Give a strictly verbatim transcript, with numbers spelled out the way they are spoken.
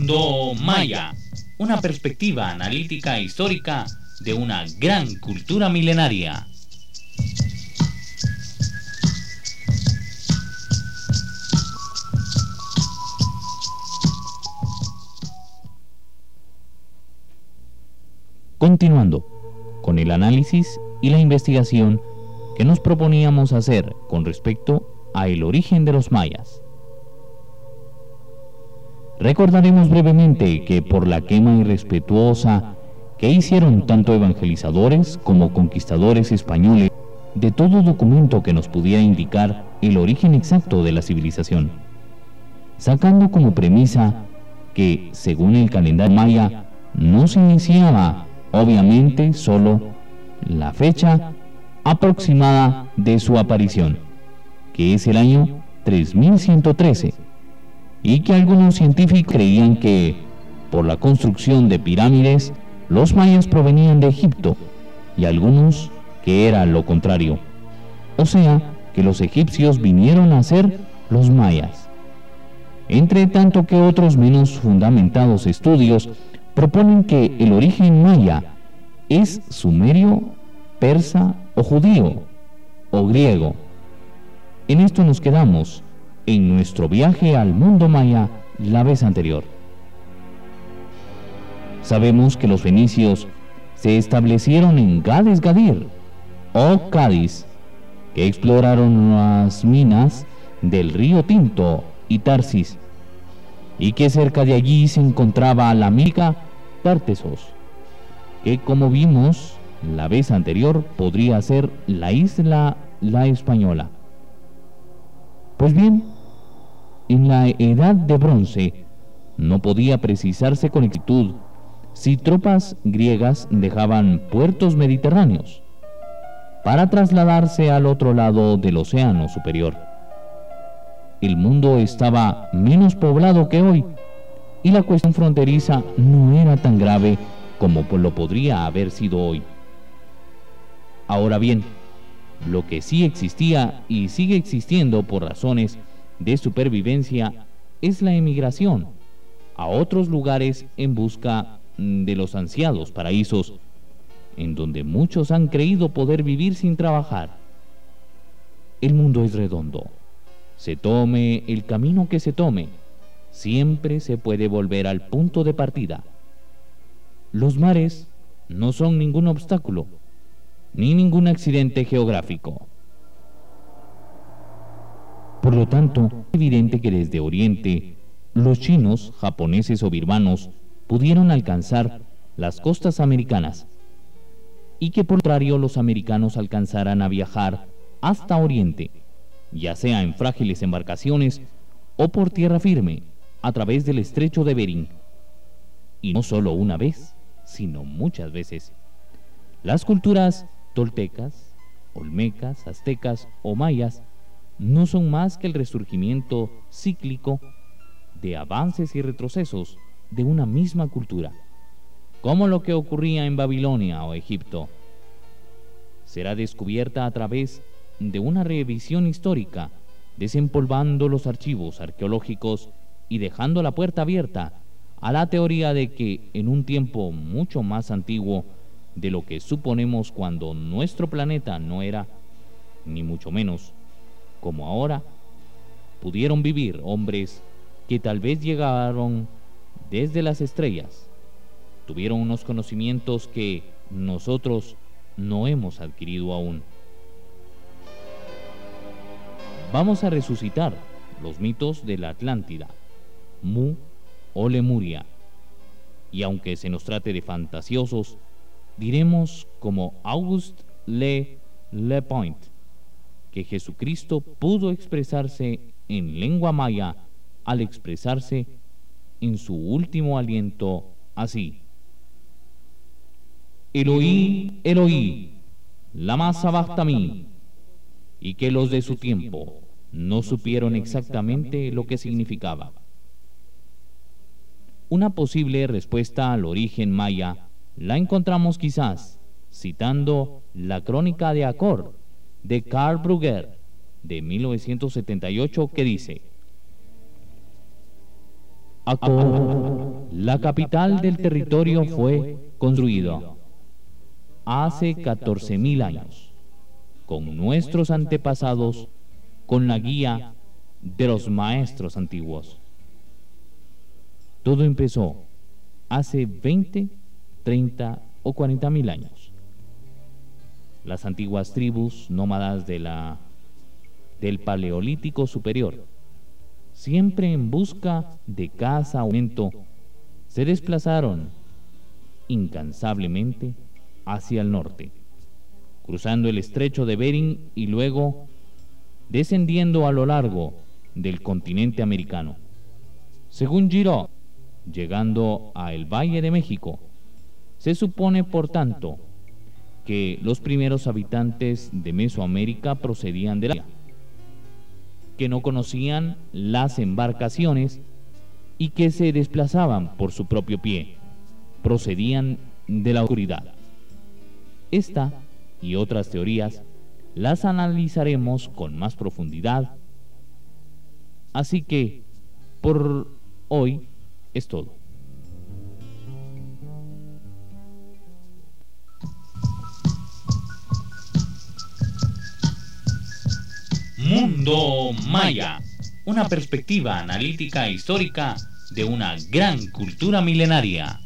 Mundo Maya, una perspectiva analítica e histórica de una gran cultura milenaria. Continuando con el análisis y la investigación que nos proponíamos hacer con respecto a el origen de los mayas. Recordaremos brevemente que por la quema irrespetuosa que hicieron tanto evangelizadores como conquistadores españoles de todo documento que nos pudiera indicar el origen exacto de la civilización, sacando como premisa que, según el calendario maya, no se iniciaba, obviamente, solo la fecha aproximada de su aparición, que es el año tres mil ciento trece, y que algunos científicos creían que, por la construcción de pirámides, los mayas provenían de Egipto, y algunos que era lo contrario, o sea, que los egipcios vinieron a ser los mayas. Entre tanto que otros menos fundamentados estudios proponen que el origen maya es sumerio, persa o judío, o griego. En esto nos quedamos en nuestro viaje al mundo maya la vez anterior. Sabemos que los fenicios se establecieron en Gades Gadir o Cádiz, que exploraron las minas del río Tinto y Tarsis, y que cerca de allí se encontraba la mica Tartesos, que, como vimos la vez anterior, podría ser la isla La Española. Pues bien, en la Edad de Bronce no podía precisarse con exactitud si tropas griegas dejaban puertos mediterráneos para trasladarse al otro lado del océano superior. El mundo estaba menos poblado que hoy, y la cuestión fronteriza no era tan grave como lo podría haber sido hoy. Ahora bien, lo que sí existía y sigue existiendo por razones de supervivencia es la emigración a otros lugares en busca de los ansiados paraísos, en donde muchos han creído poder vivir sin trabajar. El mundo es redondo. Se tome el camino que se tome, siempre se puede volver al punto de partida. Los mares no son ningún obstáculo, ni ningún accidente geográfico. Por lo tanto, es evidente que desde Oriente, los chinos, japoneses o birmanos pudieron alcanzar las costas americanas, y que por el contrario los americanos alcanzaran a viajar hasta Oriente, ya sea en frágiles embarcaciones o por tierra firme, a través del estrecho de Bering. Y no solo una vez, sino muchas veces. Las culturas toltecas, olmecas, aztecas o mayas no son más que el resurgimiento cíclico de avances y retrocesos de una misma cultura, como lo que ocurría en Babilonia o Egipto. Será descubierta a través de una revisión histórica, desempolvando los archivos arqueológicos y dejando la puerta abierta a la teoría de que en un tiempo mucho más antiguo de lo que suponemos, cuando nuestro planeta no era, ni mucho menos, como ahora, pudieron vivir hombres que tal vez llegaron desde las estrellas, tuvieron unos conocimientos que nosotros no hemos adquirido aún. Vamos a resucitar los mitos de la Atlántida, Mu o Lemuria, y aunque se nos trate de fantasiosos, diremos como Auguste Le Lepoint que Jesucristo pudo expresarse en lengua maya al expresarse en su último aliento así: Eloí, Eloí, lama sabachthani, y que los de su tiempo no supieron exactamente lo que significaba. Una posible respuesta al origen maya la encontramos quizás citando la Crónica de Acor de Karl Brugger de mil novecientos setenta y ocho, que dice: Acor la capital del territorio fue construida hace catorce mil años, con nuestros antepasados, con la guía de los maestros antiguos. Todo empezó hace veinte, treinta o cuarenta mil años. Las antiguas tribus nómadas de la, del Paleolítico Superior, siempre en busca de caza o alimento, se desplazaron incansablemente hacia el norte, cruzando el estrecho de Bering y luego descendiendo a lo largo del continente americano. Según Giraud, llegando a el Valle de México, se supone, por tanto, que los primeros habitantes de Mesoamérica procedían de la que no conocían las embarcaciones y que se desplazaban por su propio pie, procedían de la oscuridad. Esta y otras teorías las analizaremos con más profundidad, así que por hoy es todo. Mundo Maya, una perspectiva analítica e histórica de una gran cultura milenaria.